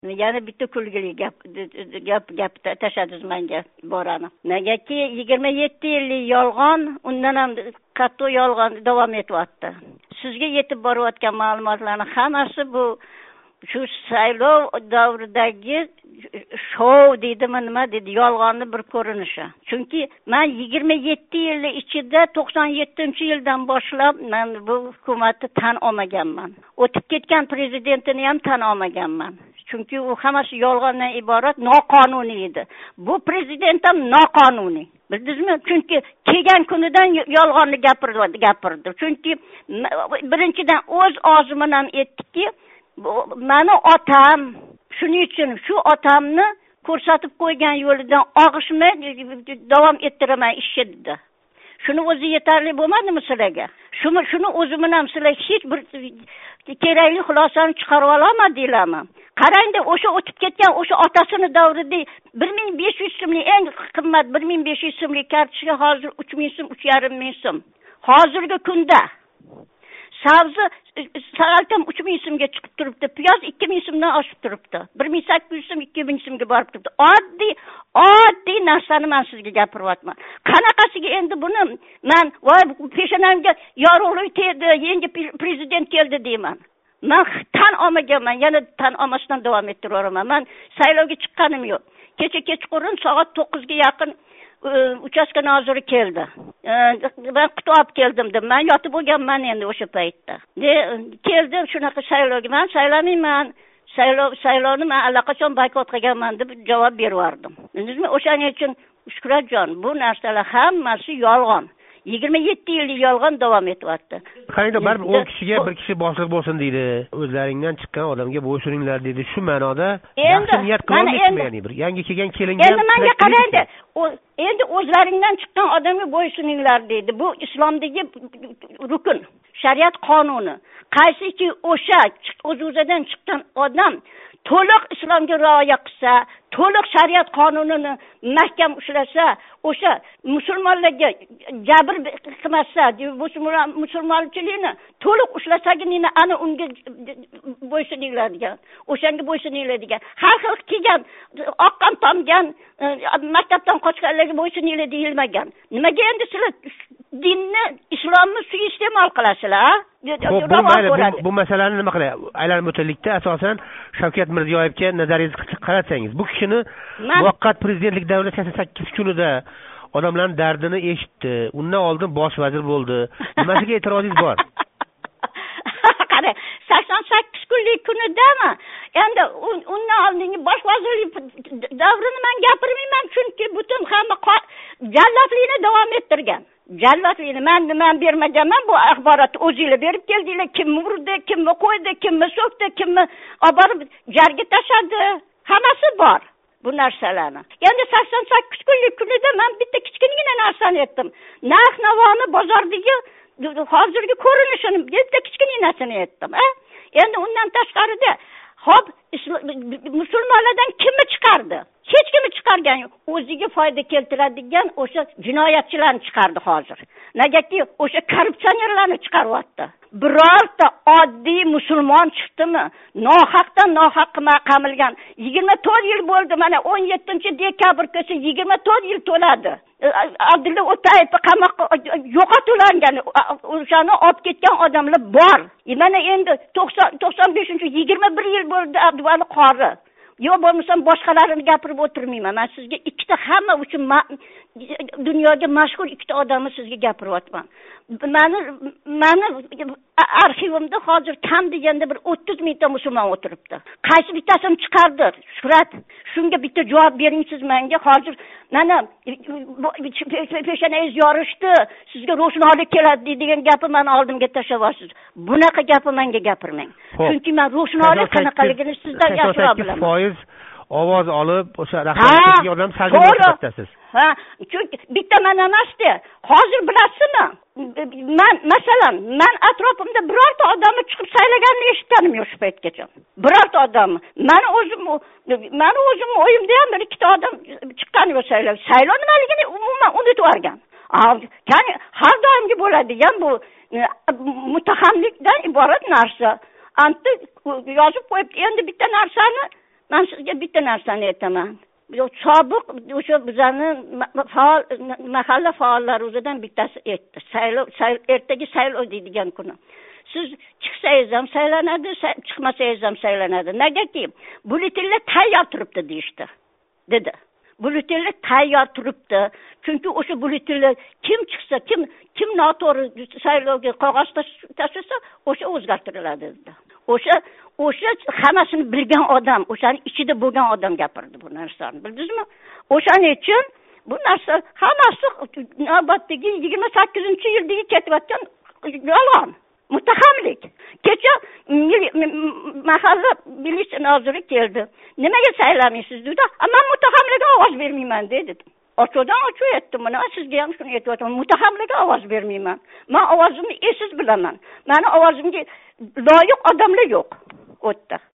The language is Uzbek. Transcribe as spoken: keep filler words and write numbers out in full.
yana bitta kulgili gap gap gap tashladingiz menga borani. Negaki yigirma yetti yillik yolg'on, undan ham qattiq yolg'on davom etyapti. Sizga yetib borayotgan ma'lumotlarning hammasi bu shu saylov davridagi shov deydimi nima dedi, yolg'onni bir ko'rinishi. Chunki men yigirma yetti yil ichida to'qson yettinchi yildan boshlab men bu hukumatni tan olmaganman. O'tib ketgan prezidentini ham tan olmaganman. Chunki u hammasi yolg'ondan iborat, noqonuniy edi. Bu prezident ham noqonuniy. Bildingizmi? Chunki kelgan kunidan yolg'onni gapirdi, gapirdi. Chunki birinchidan o'z og'zi bilan aytdiki, meni otam, shuning uchun shu otamni ko'rsatib qo'ygan yo'lidan og'ishmay davom ettiraman ishni dedi. Shuni o'zi yetarli bo'lmadimi sizlarga? Shuni shuni o'zi bilan sizlar hech bir kerakli xulosani chiqarib olmadinglarmi? Qarangda, o'sha o'tib ketgan o'sha otasini davrida bir ming besh yuz so'mlik eng qimmat bir ming besh yuz so'mlik kartochka hozir uch ming so'm, uch yarim ming so'm. Hozirgi kunda sabzi salkam uch ming so'mga chiqib turibdi, piyoz ikki ming so'mdan oshib turibdi. bir ming sakkiz yuz so'm, ikki ming so'mga borib turibdi. Oddiy, oddiy narsani men sizga gapiryapman. Qanaqasiga endi buni men voy peshonamga yorug'lik tegdi, yangi prezident keldi deyman. Men tan olmaganman, yana tan olmasdan davom ettiraman. Men saylovga chiqqanim yo'q. Kecha kechqurun soat to'qqizga yaqin uchastka noziri keldi. Ben quti olib keldim deb. Men yotib bo'lganman endi o'sha paytda. De keldim, shunaqa saylovga men saylamayman. Saylov saylovni men allaqachon boykot qilganman deb javob berardim. Bildingizmi? O'shaning uchun Shuhratjon, bu narsalar hammasi yolg'on. yigirma yetti yillik yolg'on davom etyapti. Qarangda, baribir o'n kishiga bir kishi boshliq bo'lsin deydi. O'zlaringdan chiqqan odamga bo'ysuninglar deydi. Shu ma'noda yaxshi niyat qilmayapsizmi, ya'ni bir yangi kelgan kelinga. Endi menga qarangda, endi o'zlaringdan chiqqan odamga bo'ysuninglar deydi. Bu islomdagi rukun, shariat qonuni. Qaysiki o'sha o'z-o'zidan chiqqan odam to'liq islomga rioya qilsa, to'liq shariat qonunini mahkam ushlasa, o'sha musulmonlarga jabr qilmasa, musulmonchilikni to'liq ushlasagina ana unga bo'ysuninglar degan, o'shanga bo'ysuninglar degan. Har xil kelgan, oqqan tomgan, maktabdan qochganlarga bo'ysuninglar deyilmagan. Nimaga endi sizlar dinni, islomni suiiste'mol qilasizlar? Bu, bu masalani nima qilay? Aylanib o'taylikda asosan Shavkat Mirziyoyevga nazaringizni qaratsangiz, bu kishini muvaqqat prezidentlik davrida sakson sakkiz kunida odamlarning dardini eshitdi. Undan oldin bosh vazir bo'ldi. Nimasiga e'tirozingiz bor? Qara, sakson sakkiz kunlik kunidami? Endi undan oldingi bosh vazirlik davrini men gapirmayman, chunki butun hamma jallodlikni davom ettirgan. Jallodlikni men nima bermaganman, bu axborotni o'zingizlar berib keldinglar. Kim urdi, kimni qo'ydi, kimni so'kdi, kimni olib borib jarga tashladi. Hammasi bor bu narsalarni. Endi sakson sakkiz kunlik kunida men bitta kichkinagina narsani aytdim. Narx navoni bozordagi hozirgi ko'rinishini bitta kichkinasini aytdim. Endi undan tashqarida hop musulmonlardan kimni chiqardi? Hech kimni chiqargan yo'q. O'ziga foyda keltiradigan o'sha jinoyatchilarni chiqardi hozir. Negaki o'sha korrupsionerlarni chiqaryapti. Birorta oddiy musulmon chiqdimi? Nohaqdan nohaq qamilgan. yigirma to'rt yil bo'ldi, mana o'n yettinchi dekabr kuni yigirma to'rt yil to'ladi. Abdulla O'tayevni qamoqqa yo'qotilgan, o'shani olib ketgan odamlar bor. Mana endi to'qson beshinchi yigirma bir yil bo'ldi Abduvali Qori. Yo'q bo'lmasam boshqalarini gapirib o'tirmayman. Men sizga ikkita hamma uchun dunyoga mashhur ikkita odamni sizga gapiryapman. Meni meni arxivimda hozir kam deganda bir o'ttiz mingta musulmon o'tiribdi. Qaysi bittasini chiqardi? Shuhrat, shunga bitta javob beringsiz menga. Hozir mana peshonangiz yorishdi, sizga ro'shnolik keladi degan gapni men oldimga tashlayapsiz. Bunaqa gapni menga gapirmang. Chunki men ro'shnolik qanaqaligini sizdan yaxshiroq bilaman. Ovoz olib, o'sha rahbariyatga yordam salbiy ko'rsatasiz. Ha, chunki bitta mana emasdi. Hozir bilasizmi? Men masalan, men atrofimda birorta odamni chiqib saylaganini eshitganim yo'q shu paytgacha. Birorta odam. Meni o'zim, meni o'zim o'yimda ham bir ikkita odam chiqqan yo'q saylab. Saylov nimaligini umuman unutib yuborgan. Ya'ni har doimgi bo'ladigan bu mutaxamlikdan iborat narsa. Anta yozib qo'yib, endi bitta narsani men sizga bitta narsani aytaman. Sobiq o'sha bizani faol mahalla faollari o'zidan bittasi aytdi. Saylov ertaga saylov deydigan kuni. Siz chiqsangiz ham saylanadi, chiqmasangiz ham saylanadi. Negaki buletenlar tayyor turibdi deyishdi. dedi. Buletenlar tayyor turibdi. Chunki o'sha buletenlar kim chiqsa, kim kim noto'g'ri saylovga qog'oz tashlasa, o'sha o'zgartiriladi dedi. O'sha o'sha hammasini bilgan odam, o'shaning ichida bo'lgan odam gapirdi bu narsani. Bildingizmi? O'shaning uchun bu narsa hammasi navbatdagi yigirma sakkizinchi yildagi ketayotgan yolg'on, muttahamlik. Kecha mahalla militsiya noziri keldi. Nimaga saylamaysiz dedi. Men muttahamlarga ovoz bermayman dedi. Ochodan ocho aytdim. Mana sizga ham shuni aytayapman. Muttahamlarga ovoz bermayman. Men ovozimni esiz bilaman. Meni ovozimga loyiq odamlar yo'q. O'tdi.